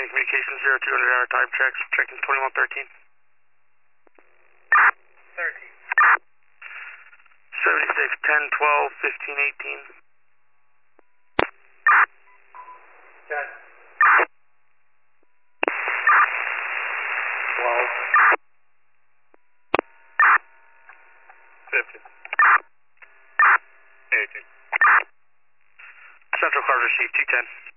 communications 0200 hour time checks, checking 2113. 13. 76, 10, 12, 15, 18. 10. 12. 15. 18. Central card received 210.